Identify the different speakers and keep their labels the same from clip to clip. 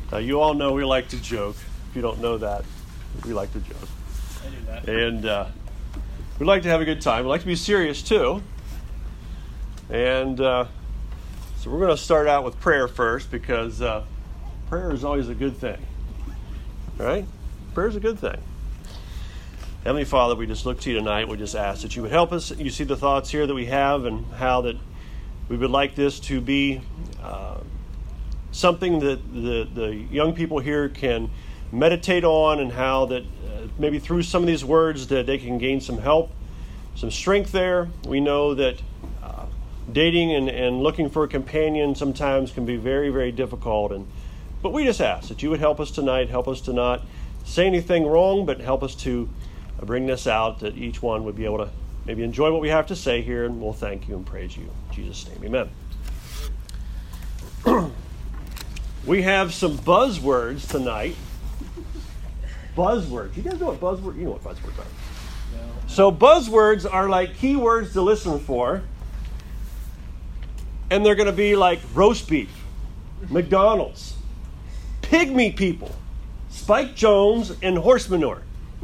Speaker 1: You all know we like to joke. If you don't know that, we like to joke.
Speaker 2: I do that.
Speaker 1: And we like to have a good time. We like to be serious too. And so we're going to start out with prayer first, because prayer is always a good thing. Right? Prayer is a good thing. Heavenly Father, we just look to you tonight. We just ask that you would help us. You see the thoughts here that we have, and how that we would like this to be something that the young people here can meditate on, and how that maybe through some of these words that they can gain some help, some strength there. We know that dating and looking for a companion sometimes can be very, very difficult. But we just ask that you would help us tonight, help us to not say anything wrong, but help us to bring this out, that each one would be able to maybe enjoy what we have to say here, and we'll thank you and praise you. In Jesus' name, amen. We have some buzzwords tonight. Buzzwords. You guys know what buzzwords? You know what buzzwords are.
Speaker 2: No.
Speaker 1: So buzzwords are like keywords to listen for. And they're going to be like roast beef, McDonald's, pygmy people, Spike Jones, and horse manure.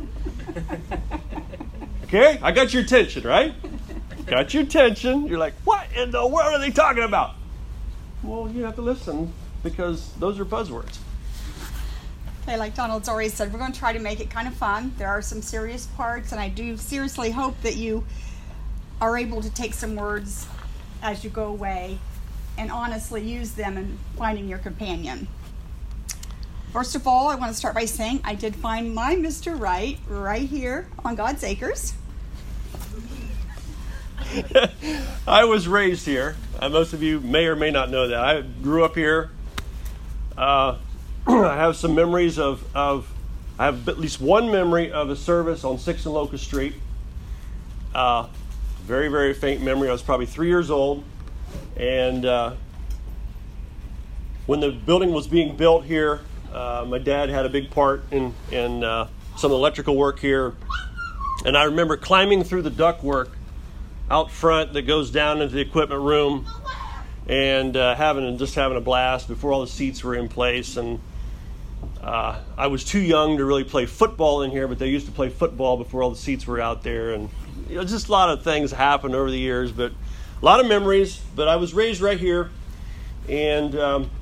Speaker 1: Okay? I got your attention, right? Got your attention. You're like, what in the world are they talking about? Well, you have to listen, because those are buzzwords.
Speaker 3: Okay, like Donald's already said, we're going to try to make it kind of fun. There are some serious parts, and I do seriously hope that you are able to take some words as you go away and honestly use them in finding your companion. First of all, I want to start by saying I did find my Mr. right here on God's Acres.
Speaker 1: I was raised here. Most of you may or may not know that. I grew up here. I have some memories I have at least one memory of a service on 6th and Locust Street. Very, very faint memory. I was probably 3 years old. And when the building was being built here, my dad had a big part in some electrical work here. And I remember climbing through the ductwork out front that goes down into the equipment room, and having a blast before all the seats were in place. And I was too young to really play football in here, but they used to play football before all the seats were out there. And just a lot of things happened over the years, but a lot of memories. But I was raised right here, and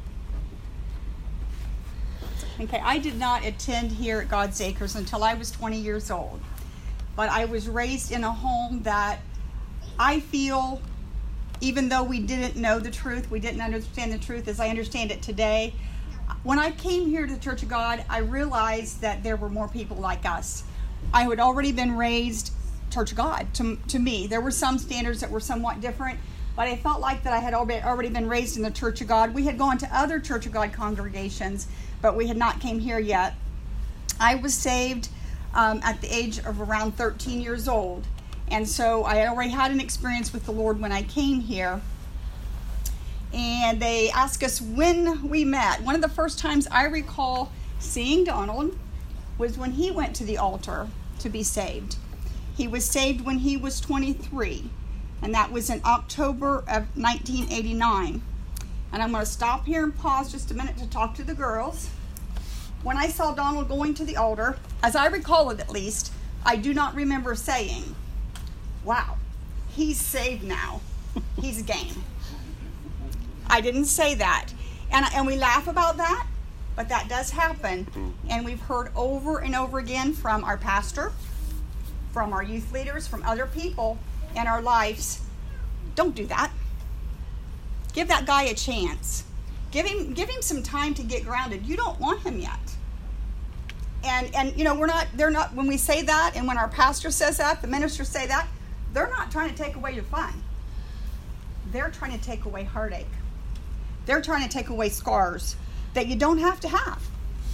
Speaker 3: Okay, I did not attend here at God's Acres until I was 20 years old. But I was raised in a home that I feel, even though we didn't know the truth, we didn't understand the truth as I understand it today, when I came here to the Church of God, I realized that there were more people like us. I had already been raised Church of God to me. There were some standards that were somewhat different, but I felt like that I had already been raised in the Church of God. We had gone to other Church of God congregations, but we had not came here yet. I was saved at the age of around 13 years old. And so I already had an experience with the Lord when I came here. And they asked us when we met. One of the first times I recall seeing Donald was when he went to the altar to be saved. He was saved when he was 23. And that was in October of 1989. And I'm going to stop here and pause just a minute to talk to the girls. When I saw Donald going to the altar, as I recall it at least, I do not remember saying, wow, he's saved now. He's game. I didn't say that. And we laugh about that, but that does happen. And we've heard over and over again from our pastor, from our youth leaders, from other people in our lives, don't do that. Give that guy a chance. Give him some time to get grounded. You don't want him yet. And you know, they're not, when we say that, and when our pastor says that, the ministers say that, they're not trying to take away your fun. They're trying to take away heartache. They're trying to take away scars that you don't have to have.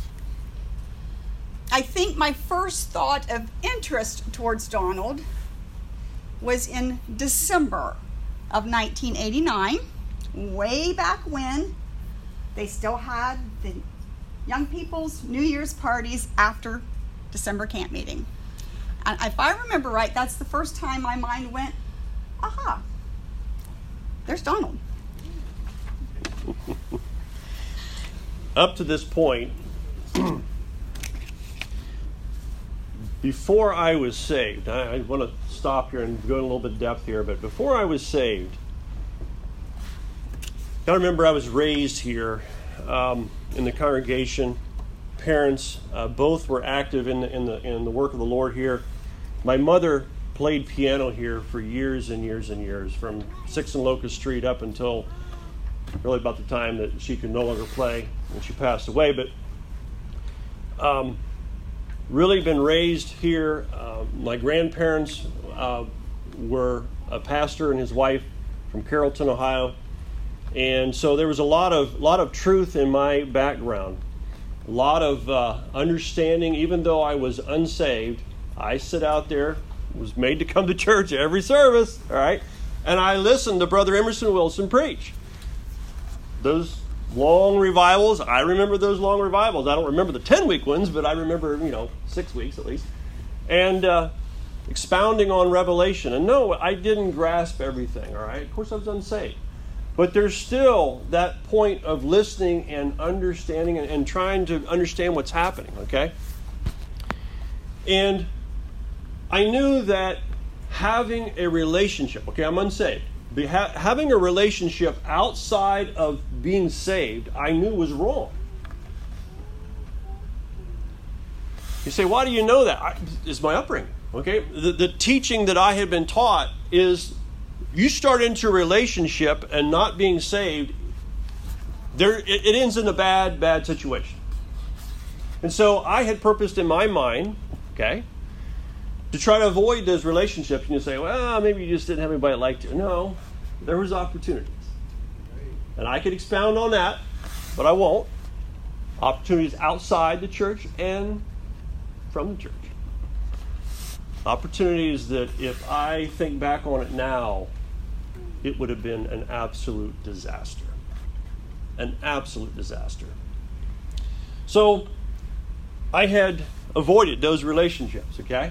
Speaker 3: I think my first thought of interest towards Donald was in December of 1989, way back when they still had the young people's New Year's parties after December camp meeting. And if I remember right, that's the first time my mind went, aha, there's Donald.
Speaker 1: up to this point, before I was saved, I want to stop here and go in a little bit of depth here, but before I was saved, I remember I was raised here in the congregation. Parents both were active in the work of the Lord here. My mother played piano here for years and years and years, from 6th and Locust Street up until really about the time that she could no longer play when she passed away. But really been raised here. My grandparents were a pastor and his wife from Carrollton, Ohio, and so there was a lot of truth in my background, a lot of understanding. Even though I was unsaved, I sit out there, was made to come to church every service, all right, and I listened to Brother Emerson Wilson preach. Those long revivals, I remember those long revivals. I don't remember the 10-week ones, but I remember, 6 weeks at least. And expounding on Revelation. And no, I didn't grasp everything, all right? Of course, I was unsaved. But there's still that point of listening and understanding and trying to understand what's happening, okay? And I knew that having a relationship, okay, I'm unsaved. Having a relationship outside of being saved, I knew was wrong. You say, why do you know that? It's my upbringing, okay? The teaching that I had been taught is you start into a relationship and not being saved, it ends in a bad situation. And so I had purposed in my mind, okay, to try to avoid those relationships. And you say, well, maybe you just didn't have anybody that liked you. No, there was opportunities. And I could expound on that, but I won't. Opportunities outside the church and from the church. Opportunities that if I think back on it now, it would have been an absolute disaster. An absolute disaster. So I had avoided those relationships, okay?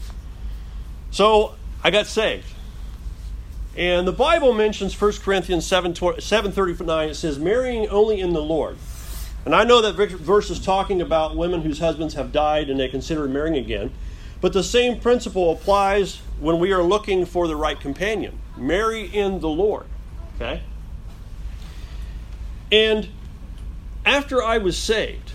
Speaker 1: So I got saved. And the Bible mentions 1 Corinthians 7:39. It says, marrying only in the Lord. And I know that verse is talking about women whose husbands have died and they consider marrying again. But the same principle applies when we are looking for the right companion. Marry in the Lord. Okay? And after I was saved,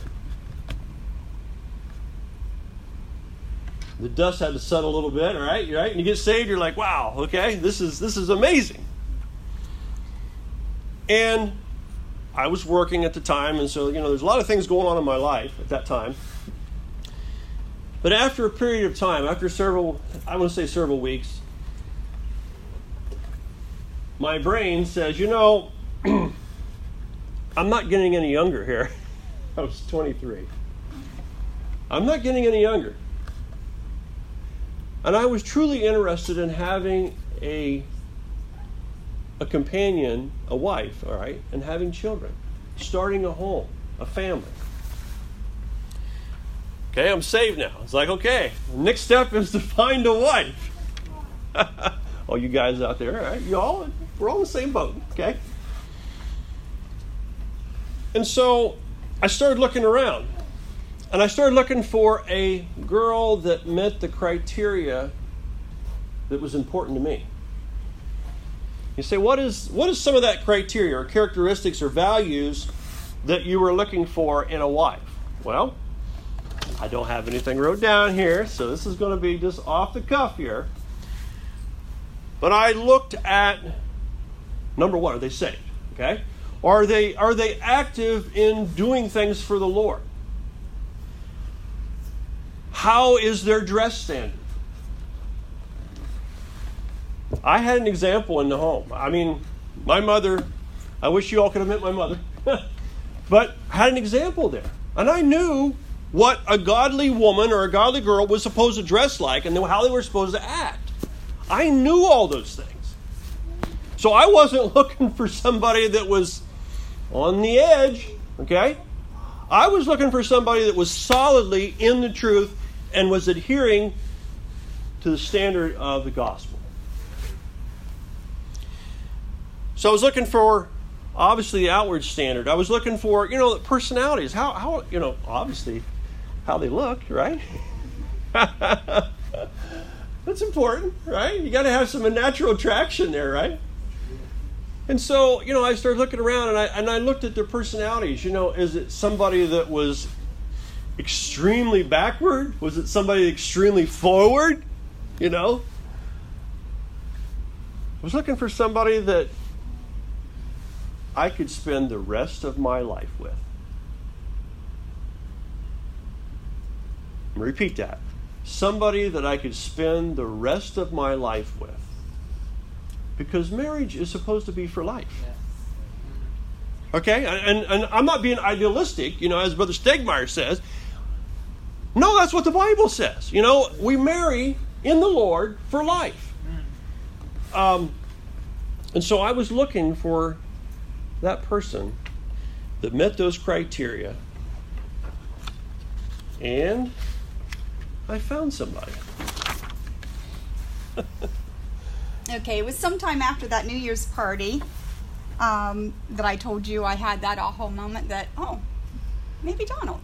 Speaker 1: the dust had to settle a little bit, all right? Right? And you get saved, you're like, wow, okay, this is amazing. And I was working at the time, and so, there's a lot of things going on in my life at that time. But after a period of time, after several weeks, my brain says, I'm not getting any younger here. I was 23. I'm not getting any younger. And I was truly interested in having a companion, a wife, all right, and having children, starting a home, a family. Okay, I'm saved now. It's like, okay, the next step is to find a wife. All you guys out there, all right, we're all in the same boat, okay? And so I started looking around. And I started looking for a girl that met the criteria that was important to me. You say, what is some of that criteria or characteristics or values that you were looking for in a wife? Well, I don't have anything wrote down here, so this is going to be just off the cuff here. But I looked at, number one, are they saved? Okay? Are they active in doing things for the Lord? How is their dress standard? I had an example in the home. I mean, my mother, I wish you all could have met my mother, but I had an example there. And I knew what a godly woman or a godly girl was supposed to dress like and how they were supposed to act. I knew all those things. So I wasn't looking for somebody that was on the edge, okay? I was looking for somebody that was solidly in the truth and was adhering to the standard of the gospel. So I was looking for obviously the outward standard. I was looking for, personalities. How obviously how they look, right? That's important, right? You got to have some natural attraction there, right? And so, I started looking around and I looked at their personalities. Is it somebody that was extremely backward? Was it somebody extremely forward? I was looking for somebody that I could spend the rest of my life with. Repeat that. Somebody that I could spend the rest of my life with. Because marriage is supposed to be for life. Okay? And I'm not being idealistic, as Brother Stegmeyer says. No, that's what the Bible says. We marry in the Lord for life. And so I was looking for that person that met those criteria. And I found somebody.
Speaker 3: Okay, it was sometime after that New Year's party that I told you I had that aha moment that, maybe Donald.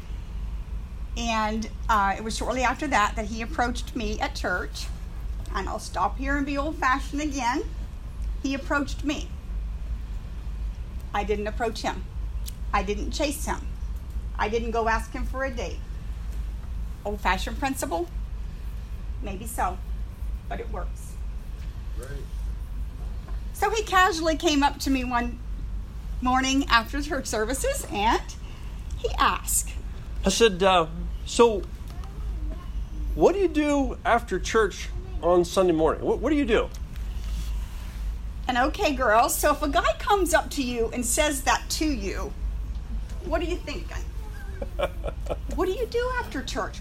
Speaker 3: And it was shortly after that he approached me at church. And I'll stop here and be old-fashioned again. He approached me. I didn't approach him. I didn't chase him. I didn't go ask him for a date. Old-fashioned principle? Maybe so, but it works. Right. So he casually came up to me one morning after church services and he asked.
Speaker 1: I said, so what do you do after church on Sunday morning? What do you do?
Speaker 3: And okay, girls, so if a guy comes up to you and says that to you, what are you thinking? What do you do after church?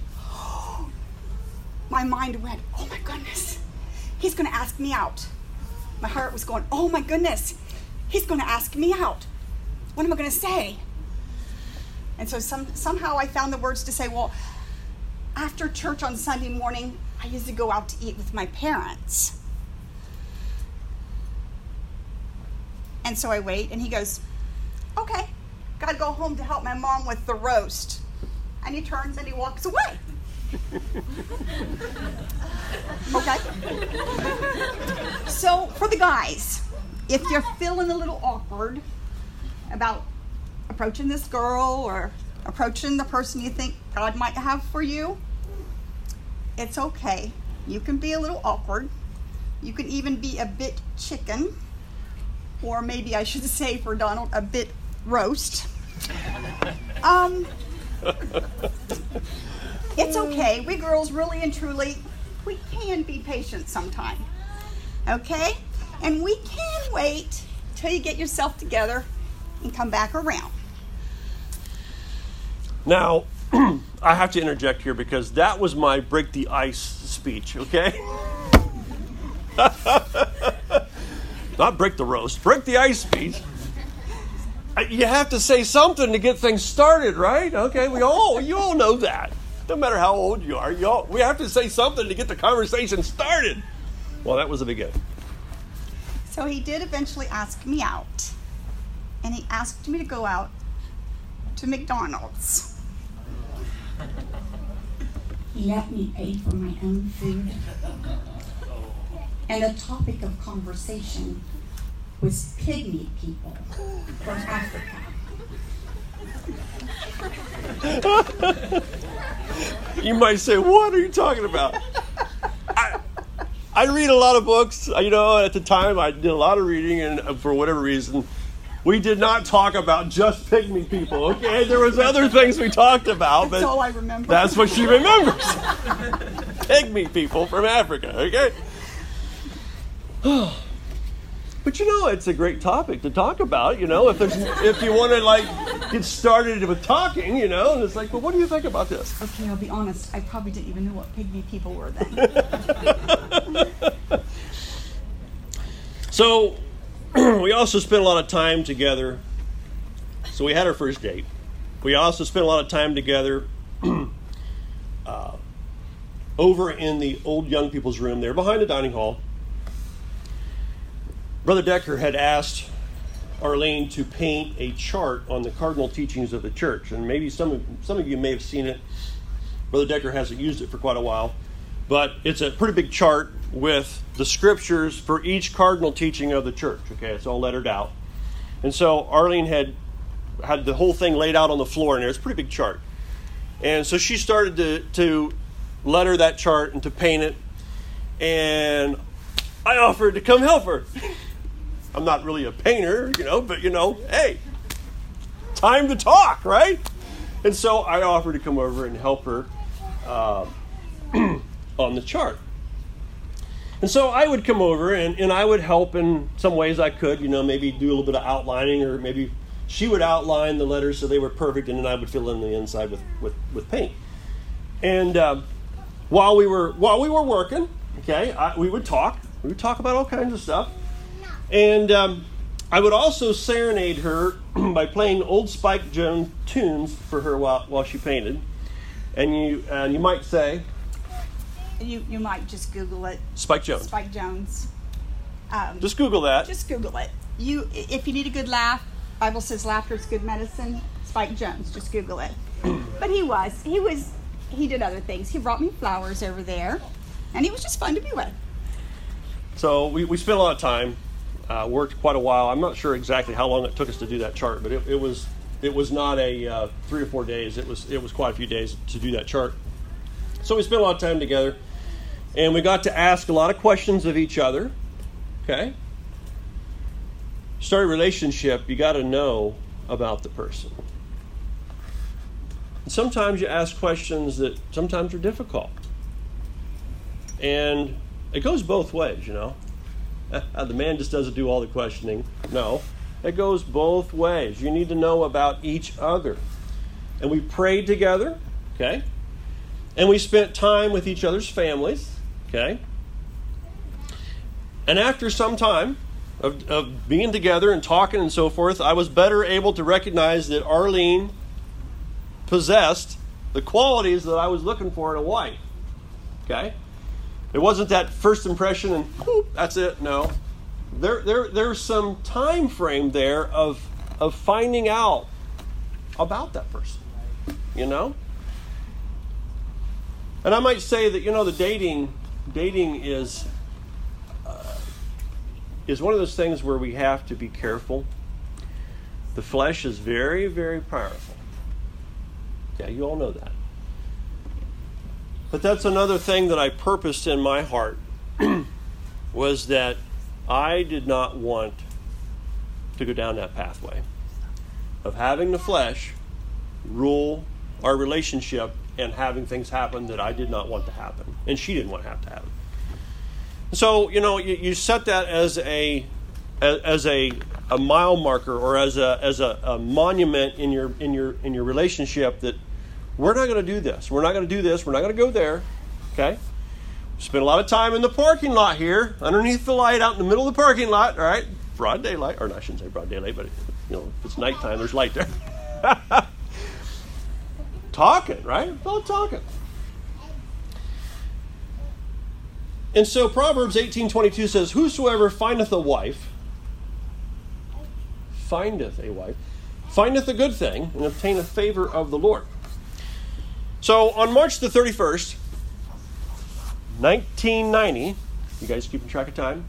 Speaker 3: My mind went, oh my goodness, he's going to ask me out. My heart was going, oh my goodness, he's going to ask me out. What am I going to say? And so somehow I found the words to say, well, after church on Sunday morning, I used to go out to eat with my parents. And so I wait, and he goes, okay, got to go home to help my mom with the roast. And he turns and he walks away. Okay? So for the guys, if you're feeling a little awkward about approaching this girl or approaching the person you think God might have for you, it's okay. You can be a little awkward. You can even be a bit chicken, or maybe I should say for Donald, a bit roast. It's okay. We girls really and truly, we can be patient sometime. Okay? And we can wait till you get yourself together and come back around.
Speaker 1: Now, I have to interject here because that was my break the ice speech, okay? Not break the roast, break the ice speech. You have to say something to get things started, right? Okay, you all know that. No matter how old you are, we have to say something to get the conversation started. Well, that was the beginning.
Speaker 3: So he did eventually ask me out. And he asked me to go out to McDonald's. He let me pay for my own food. And the topic of conversation was pygmy people from Africa.
Speaker 1: You might say, what are you talking about? I read a lot of books. At the time I did a lot of reading, and for whatever reason, we did not talk about just pygmy people, okay? There was other things we talked about.
Speaker 3: That's all I remember.
Speaker 1: That's what she remembers. Pygmy people from Africa, okay? But it's a great topic to talk about, if you want to get started with talking, and it's like, well, what do you think about this?
Speaker 3: Okay, I'll be honest, I probably didn't even know what pygmy people were then.
Speaker 1: So, we also spent a lot of time together. So we had our first date. We also spent a lot of time together over in the old young people's room there behind the dining hall. Brother Decker had asked Arlene to paint a chart on the cardinal teachings of the church. And maybe some of you may have seen it. Brother Decker hasn't used it for quite a while. But it's a pretty big chart with the scriptures for each cardinal teaching of the church. Okay, it's all lettered out. And so Arlene had the whole thing laid out on the floor in there. It's a pretty big chart. And so she started to letter that chart and to paint it. And I offered to come help her. I'm not really a painter, but hey, time to talk, right? And so I offered to come over and help her on the chart. And so I would come over and I would help in some ways I could, maybe do a little bit of outlining, or maybe she would outline the letters so they were perfect, and then I would fill in the inside with paint. And while we were working, okay, we would talk. We would talk about all kinds of stuff. And I would also serenade her by playing old Spike Jones tunes for her while she painted. And you might say,
Speaker 3: you might just Google it.
Speaker 1: Spike Jones.
Speaker 3: Spike Jones.
Speaker 1: Just Google that.
Speaker 3: Just Google it. If you need a good laugh, Bible says laughter is good medicine. Spike Jones. Just Google it. But he did other things. He brought me flowers over there, and he was just fun to be with.
Speaker 1: So we spent a lot of time. Worked quite a while. I'm not sure exactly how long it took us to do that chart, but it was not a 3 or 4 days. It was quite a few days to do that chart. So we spent a lot of time together, and we got to ask a lot of questions of each other. Okay. Start a relationship. You got to know about the person. And sometimes you ask questions that sometimes are difficult, and it goes both ways. The man just doesn't do all the questioning. No, it goes both ways. You need to know about each other. And we prayed together, okay? And we spent time with each other's families, okay? And after some time of being together and talking and so forth, I was better able to recognize that Arlene possessed the qualities that I was looking for in a wife, okay? It wasn't that first impression and whoop, that's it. No, there's some time frame there of finding out about that person, And I might say that the dating is one of those things where we have to be careful. The flesh is very, very powerful. Yeah, you all know that. But that's another thing that I purposed in my heart was that I did not want to go down that pathway of having the flesh rule our relationship and having things happen that I did not want to happen and she didn't want to have to happen. So, you set that as a mile marker or as a monument in your relationship that we're not going to do this. We're not going to do this. We're not going to go there. Okay? Spent a lot of time in the parking lot here, underneath the light, out in the middle of the parking lot. All right, broad daylight, or no, I shouldn't say broad daylight, but if it's nighttime, there's light there. Talking, right? All talking. And so Proverbs 18:22 says, "Whosoever findeth a wife, findeth a good thing, and obtaineth favor of the Lord." So on March the 31st, 1990, you guys keeping track of time?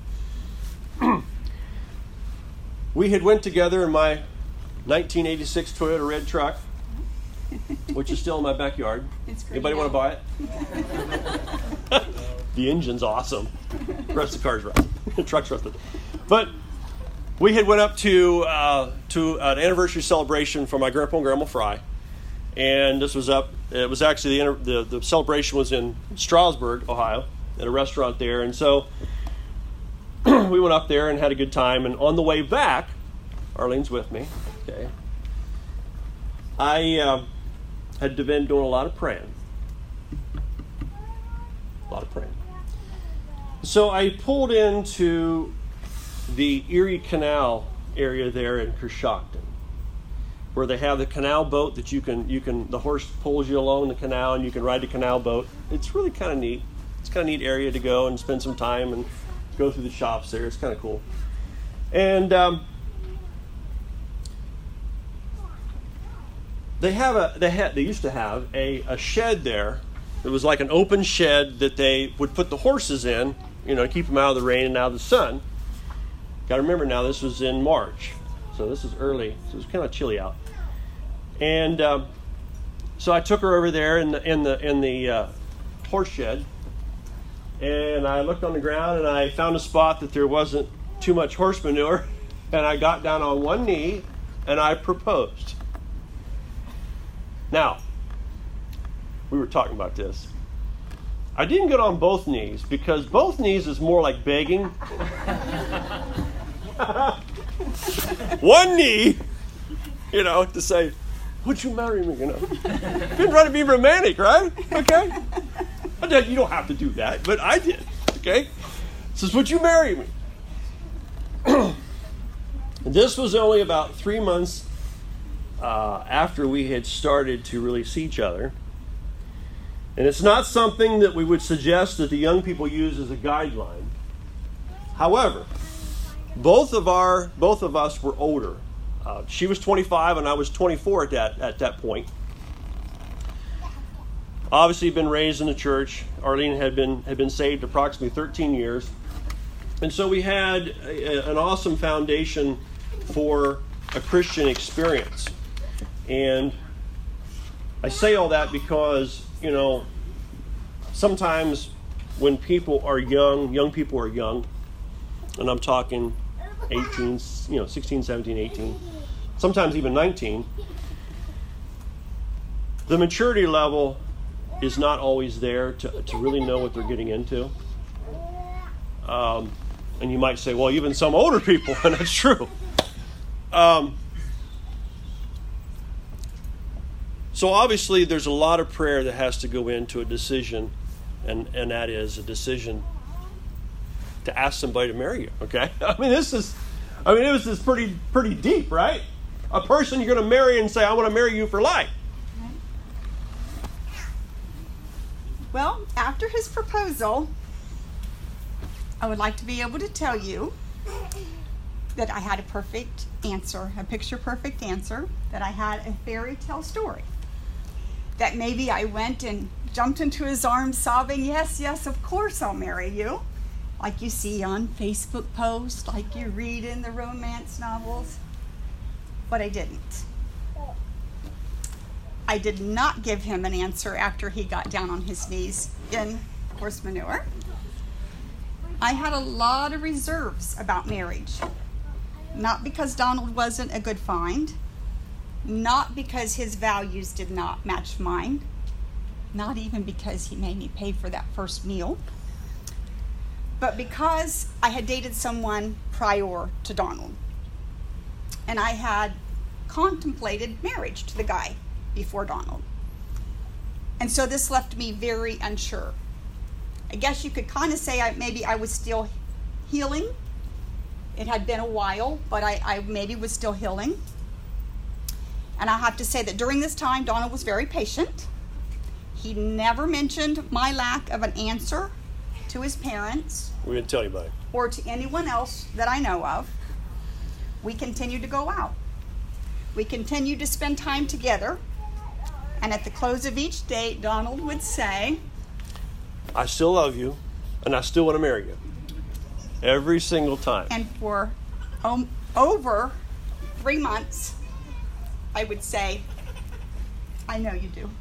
Speaker 1: We had went together in my 1986 Toyota red truck, which is still in my backyard. Anybody want to buy it? The engine's awesome. The rest of the car's rusted. The truck's rusted. But we had went up to an anniversary celebration for my grandpa and grandma Fry. And this was it was actually the celebration was in Strasburg, Ohio, at a restaurant there. And so we went up there and had a good time. And on the way back, Arlene's with me, okay, I had been doing a lot of praying. So I pulled into the Erie Canal area there in Coshocton, where they have the canal boat that you can the horse pulls you along the canal and you can ride the canal boat. It's really kind of neat. It's kind of neat area to go and spend some time and go through the shops there. It's kind of cool. And they used to have a shed there. It was like an open shed that they would put the horses in, to keep them out of the rain and out of the sun. Got to remember now, this was in March, so this is early, so it was kind of chilly out. And so I took her over there in the horse shed, and I looked on the ground and I found a spot that there wasn't too much horse manure, and I got down on one knee and I proposed. Now, we were talking about this. I didn't get on both knees because both knees is more like begging. One knee, to say, would you marry me? Been trying to be romantic, right? Okay. You don't have to do that, but I did. Okay. Says, would you marry me? This was only about 3 months after we had started to really see each other. And it's not something that we would suggest that the young people use as a guideline. However, both of us were older. She was 25 and I was 24 at that point. Obviously, been raised in the church. Arlene had been saved approximately 13 years, and so we had an awesome foundation for a Christian experience. And I say all that because sometimes when people are young people are young, and I'm talking 18, 16, 17, 18, sometimes even 19, the maturity level is not always there to really know what they're getting into. And you might say, well, even some older people, and that's true. So obviously there's a lot of prayer that has to go into a decision, and that is a decision to ask somebody to marry you, okay? it was just pretty deep, right? A person you're going to marry and say, I want to marry you for life.
Speaker 3: Well, after his proposal, I would like to be able to tell you that I had a perfect answer, a picture-perfect answer, that I had a fairy tale story. That maybe I went and jumped into his arms sobbing, yes, yes, of course I'll marry you. Like you see on Facebook posts, like you read in the romance novels. But I didn't. I did not give him an answer after he got down on his knees in horse manure. I had a lot of reserves about marriage. Not because Donald wasn't a good find. Not because his values did not match mine. Not even because he made me pay for that first meal. But because I had dated someone prior to Donald. And I had contemplated marriage to the guy before Donald. And so this left me very unsure. I guess you could kind of say maybe I was still healing. It had been a while, but I maybe was still healing. And I have to say that during this time, Donald was very patient. He never mentioned my lack of an answer to his parents.
Speaker 1: We didn't tell anybody.
Speaker 3: Or to anyone else that I know of. We continued to go out. We continued to spend time together. And at the close of each date, Donald would say,
Speaker 1: I still love you, and I still want to marry you. Every single time.
Speaker 3: And for over 3 months, I would say, I know you do.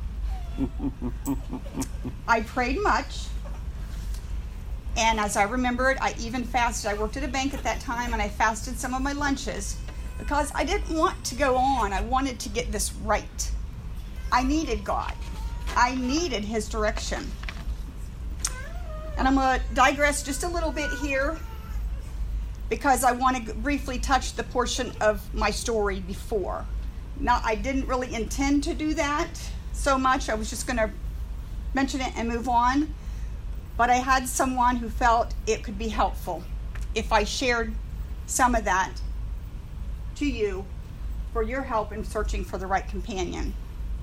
Speaker 3: I prayed much. And as I remembered, I even fasted. I worked at a bank at that time, and I fasted some of my lunches because I didn't want to go on. I wanted to get this right. I needed God. I needed his direction. And I'm going to digress just a little bit here because I want to briefly touch the portion of my story before. Now, I didn't really intend to do that so much. I was just going to mention it and move on. But I had someone who felt it could be helpful if I shared some of that to you for your help in searching for the right companion.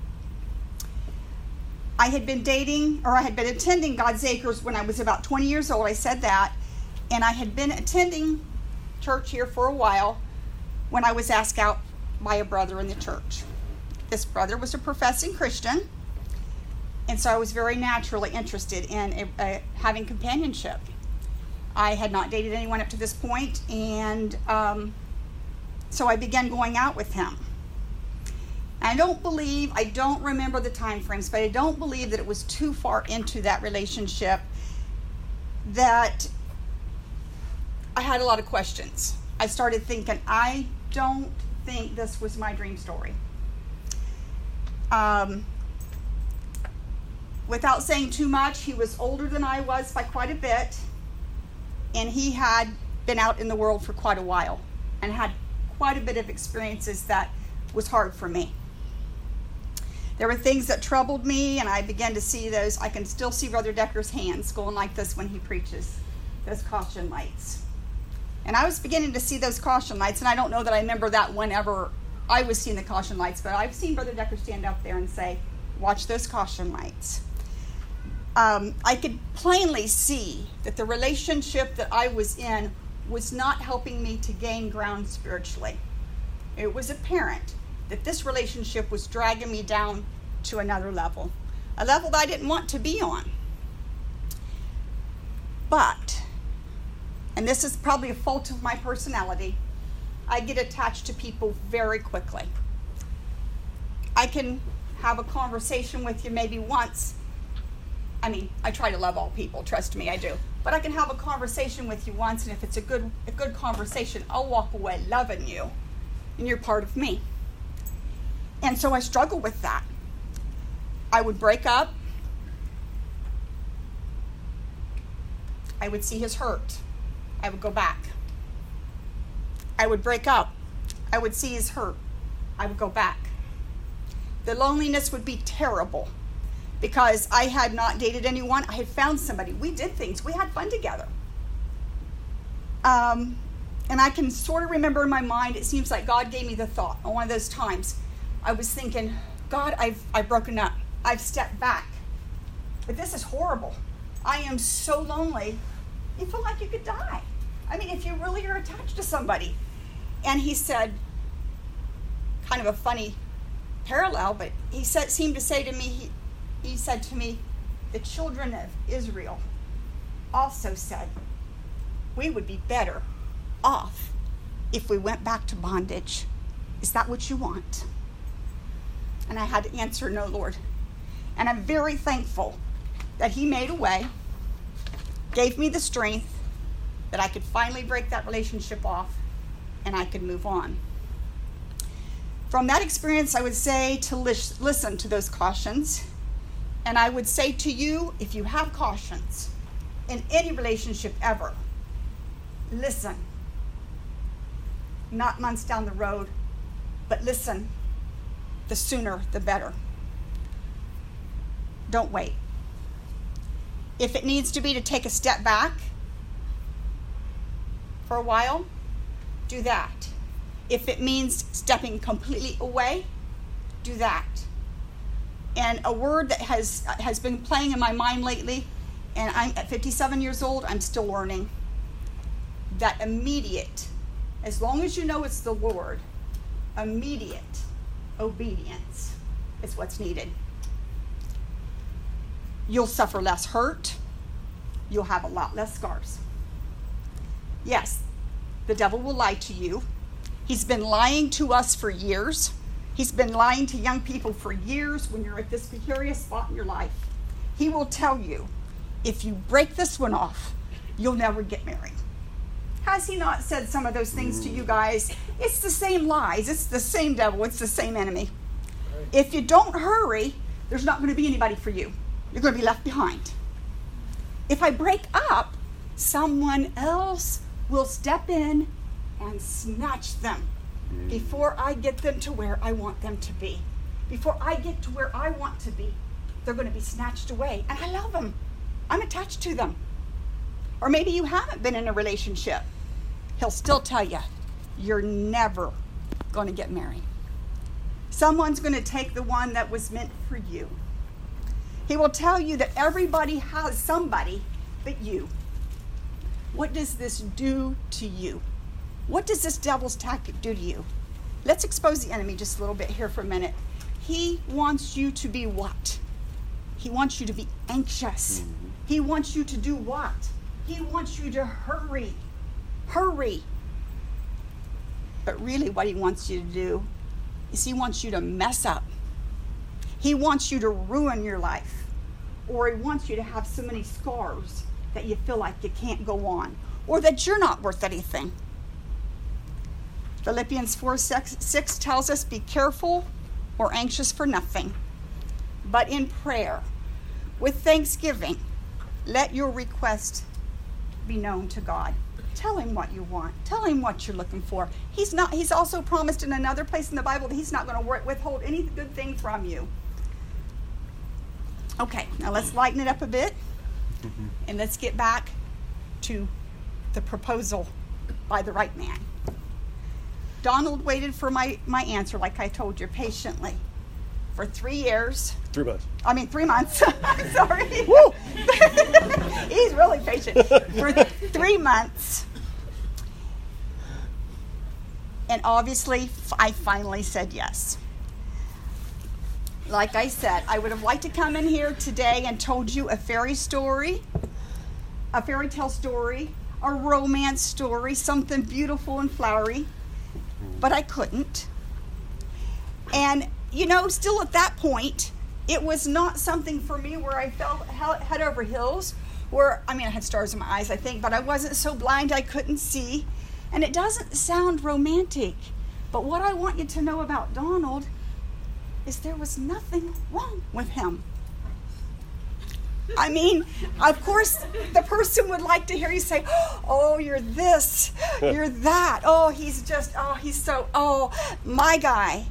Speaker 3: I had been attending God's Acres when I was about 20 years old. I said that. And I had been attending church here for a while when I was asked out by a brother in the church. This brother was a professing Christian, and so I was very naturally interested in having companionship. I had not dated anyone up to this point, and so I began going out with him. I don't remember the time frames, but I don't believe that it was too far into that relationship that I had a lot of questions. I started thinking, I don't think this was my dream story. Without saying too much, he was older than I was by quite a bit, and he had been out in the world for quite a while and had quite a bit of experiences that was hard for me. There were things that troubled me, and I began to see those. I can still see Brother Decker's hands going like this when he preaches, those caution lights. And I was beginning to see those caution lights, and I don't know that I remember that whenever I was seeing the caution lights, but I've seen Brother Decker stand up there and say, watch those caution lights. I could plainly see that the relationship that I was in was not helping me to gain ground spiritually. It was apparent that this relationship was dragging me down to another level, a level that I didn't want to be on. But, and this is probably a fault of my personality, I get attached to people very quickly. I can have a conversation with you maybe once. I mean, I try to love all people, trust me, I do. But I can have a conversation with you once, and if it's a good conversation, I'll walk away loving you, and you're part of me. And so I struggle with that. I would break up. I would see his hurt. I would go back. I would break up. I would see his hurt. I would go back. The loneliness would be terrible because I had not dated anyone. I had found somebody. We did things. We had fun together. And I can sort of remember in my mind, it seems like God gave me the thought on one of those times. I was thinking, God, I've broken up. I've stepped back. But this is horrible. I am so lonely. You feel like you could die. I mean, if you really are attached to somebody. And he said, kind of a funny parallel, but he seemed to say to me, he said to me, the children of Israel also said, we would be better off if we went back to bondage. Is that what you want? And I had to answer, no, Lord. And I'm very thankful that he made a way, gave me the strength that I could finally break that relationship off and I could move on. From that experience, I would say to listen to those cautions. And I would say to you, if you have cautions in any relationship ever, listen. Not months down the road, but listen. The sooner, the better. Don't wait. If it needs to be to take a step back for a while, do that. If it means stepping completely away, do that. And a word that has been playing in my mind lately, and I'm at 57 years old, I'm still learning, that immediate, as long as you know it's the Lord, immediate obedience is what's needed. You'll suffer less hurt. You'll have a lot less scars. Yes, the devil will lie to you. He's been lying to us for years. He's been lying to young people for years when you're at this precarious spot in your life. He will tell you, if you break this one off, you'll never get married. Has he not said some of those things to you guys? It's the same lies. It's the same devil. It's the same enemy. Right. If you don't hurry, there's not going to be anybody for you. You're going to be left behind. If I break up, someone else will step in and snatch them before I get them to where I want them to be. Before I get to where I want to be, they're going to be snatched away. And I love them. I'm attached to them. Or maybe you haven't been in a relationship. He'll still tell you, you're never going to get married. Someone's going to take the one that was meant for you. He will tell you that everybody has somebody but you. What does this do to you? What does this devil's tactic do to you? Let's expose the enemy just a little bit here for a minute. He wants you to be what? He wants you to be anxious. Mm-hmm. He wants you to do what? He wants you to hurry. Hurry. But really what he wants you to do is he wants you to mess up. He wants you to ruin your life. Or he wants you to have so many scars that you feel like you can't go on. Or that you're not worth anything. Philippians 4:6 tells us, be careful or anxious for nothing, but in prayer, with thanksgiving, let your request be known to God. Tell him what you want. Tell him what you're looking for. He's also promised in another place in the Bible that he's not going to withhold any good thing from you. Okay, now let's lighten it up a bit, and let's get back to the proposal by the right man. Donald waited for my answer, like I told you, patiently, for 3 years.
Speaker 1: 3 months.
Speaker 3: 3 months. I'm sorry. Woo! He's really patient. For 3 months. And obviously, I finally said yes. Like I said, I would have liked to come in here today and told you a fairy story, a fairy tale story, a romance story, something beautiful and flowery. But I couldn't. And, still at that point, it was not something for me where I felt head over heels, I had stars in my eyes, I think, but I wasn't so blind I couldn't see. And it doesn't sound romantic. But what I want you to know about Donald is there was nothing wrong with him. Of course, the person would like to hear you say, oh, you're this, you're that. Oh, he's my guy.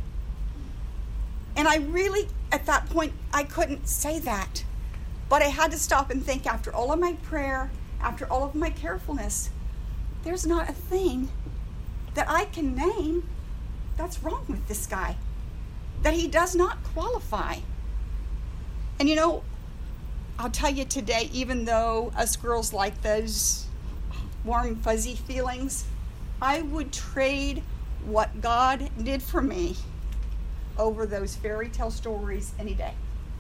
Speaker 3: And I really, at that point, I couldn't say that. But I had to stop and think, after all of my prayer, after all of my carefulness, there's not a thing that I can name that's wrong with this guy, that he does not qualify. And I'll tell you today, even though us girls like those warm, fuzzy feelings, I would trade what God did for me over those fairy tale stories any day.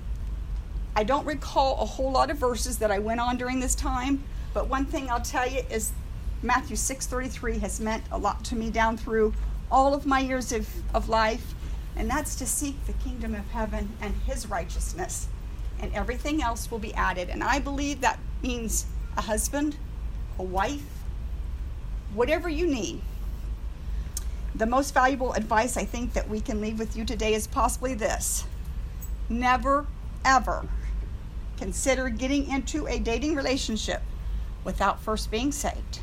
Speaker 3: I don't recall a whole lot of verses that I went on during this time, but one thing I'll tell you is Matthew 6:33 has meant a lot to me down through all of my years of life, and that's to seek the kingdom of heaven and his righteousness, and everything else will be added. And I believe that means a husband, a wife, whatever you need. The most valuable advice I think that we can leave with you today is possibly this: never, ever consider getting into a dating relationship without first being saved.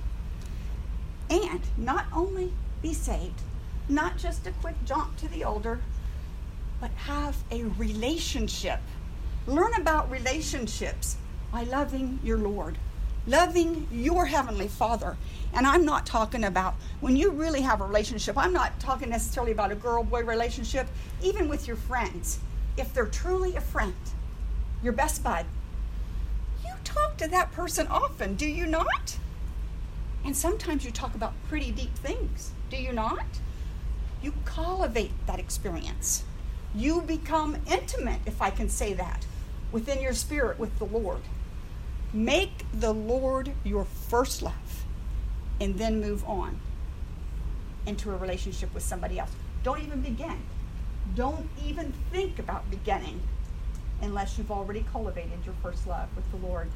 Speaker 3: And not only be saved, not just a quick jaunt to the altar, but have a relationship. Learn about relationships by loving your Lord, loving your Heavenly Father. And I'm not talking about when you really have a relationship. I'm not talking necessarily about a girl-boy relationship, even with your friends. If they're truly a friend, your best bud, you talk to that person often, do you not? And sometimes you talk about pretty deep things, do you not? You cultivate that experience. You become intimate, if I can say that, within your spirit with the Lord. Make the Lord your first love, and then move on into a relationship with somebody else. Don't even begin. Don't even think about beginning unless you've already cultivated your first love with the Lord.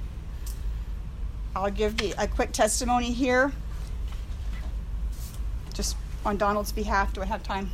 Speaker 3: I'll give a quick testimony here, just on Donald's behalf. Do I have time?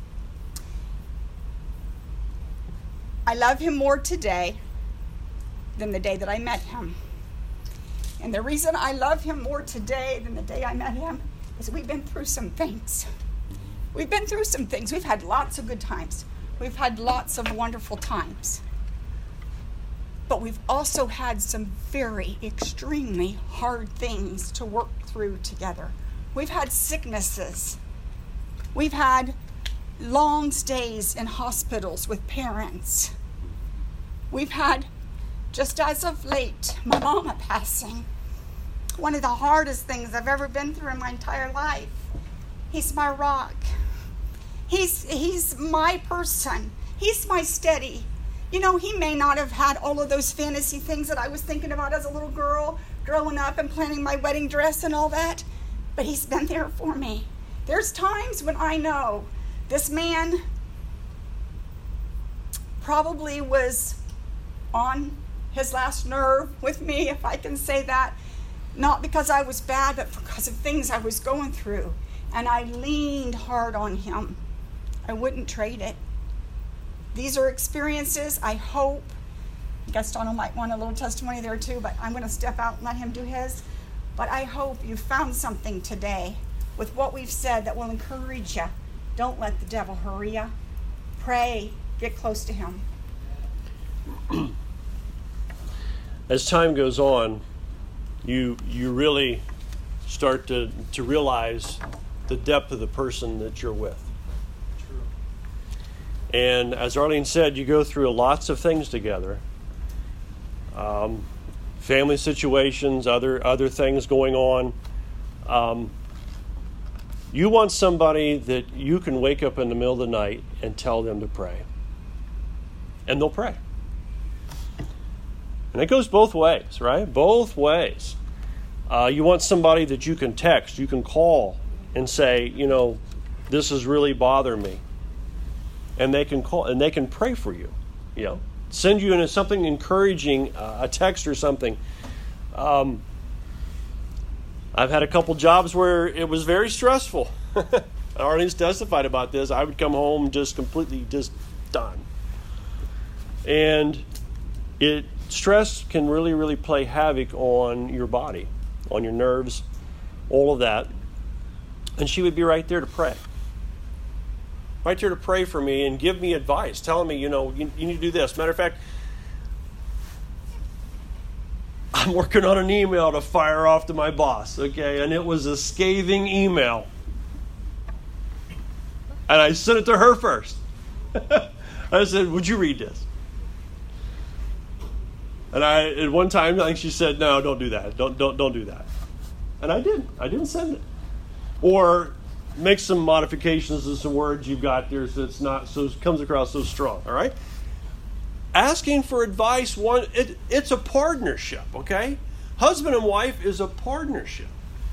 Speaker 3: I love him more today than the day that I met him. And the reason I love him more today than the day I met him is we've been through some things. We've been through some things. We've had lots of good times. We've had lots of wonderful times. But we've also had some very extremely hard things to work through together. We've had sicknesses. We've had long stays in hospitals with parents. We've had, just as of late, my mama passing. One of the hardest things I've ever been through in my entire life. He's my rock. He's my person. He's my steady. You know, he may not have had all of those fantasy things that I was thinking about as a little girl, growing up and planning my wedding dress and all that, but he's been there for me. There's times when I know this man probably was on his last nerve with me, if I can say that, not because I was bad, but because of things I was going through. And I leaned hard on him. I wouldn't trade it. These are experiences, I hope. Gaston might want a little testimony there too, but I'm going to step out and let him do his. But I hope you found something today with what we've said that will encourage you. Don't let the devil hurry you. Pray. Get close to him.
Speaker 1: As time goes on, you really start to realize the depth of the person that you're with.
Speaker 2: True.
Speaker 1: And as Arlene said, you go through lots of things together. Family situations, other things going on. You want somebody that you can wake up in the middle of the night and tell them to pray. And they'll pray. And it goes both ways, right? Both ways. You want somebody that you can text, you can call and say, you know, this is really bothering me. And they can call and they can pray for you, you know. Send you into something encouraging, a text or something. I've had a couple jobs where it was very stressful. Arlene's testified about this. I would come home just completely done. And stress can really, really play havoc on your body, on your nerves, all of that. And she would be right there to pray. Right there to pray for me and give me advice, telling me, you know, you need to do this. Matter of fact, I'm working on an email to fire off to my boss, okay? And it was a scathing email. And I sent it to her first. I said, would you read this? And at one time, I think she said, no, don't do that. Don't do that. And I did. I didn't send it. Or make some modifications to some words you've got there so it comes across so strong, all right? Asking for advice, it's a partnership, okay? Husband and wife is a partnership.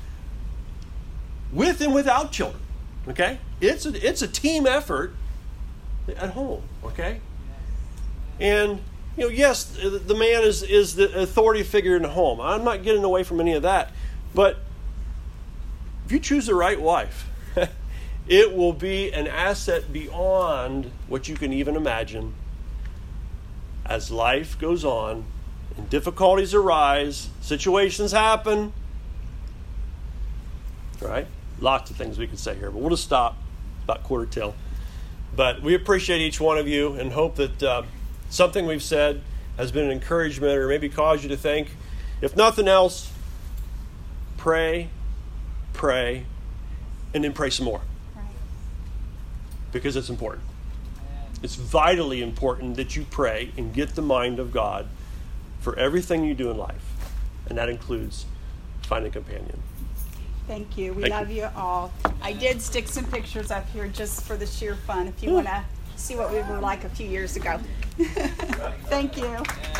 Speaker 1: With and without children, okay? It's a team effort at home, okay? And, you know, yes, the man is the authority figure in the home. I'm not getting away from any of that. But if you choose the right wife, it will be an asset beyond what you can even imagine. As life goes on and difficulties arise, situations happen, right? Lots of things we could say here, but we'll just stop about quarter till. But we appreciate each one of you and hope that something we've said has been an encouragement or maybe caused you to think. If nothing else, pray, and then pray some more.
Speaker 3: Right.
Speaker 1: Because it's important. It's vitally important that you pray and get the mind of God for everything you do in life. And that includes finding a companion.
Speaker 3: Thank you. We love you all. I did stick some pictures up here just for the sheer fun if you want to see what we were like a few years ago. Thank you.